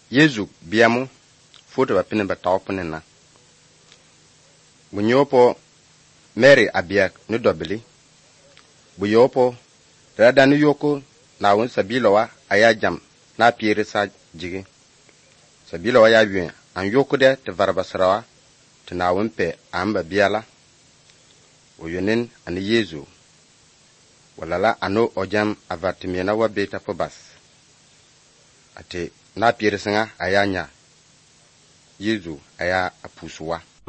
Yesu biamu foto ba pinin ba tawpinin na. Bunyopo Mary abiak nu dobili. Buyopo rada nu yoko na wun sabilawa aya jam na piri sa jigi. Sabilawa ya yuen an yoko de te varabasarawa te na wun pe amba biala. Uyunin ani Yesu. Walala ano ojam avartimiena wa beta pobas. Ate na piri singa aya nya. Yesu aya apusuwa.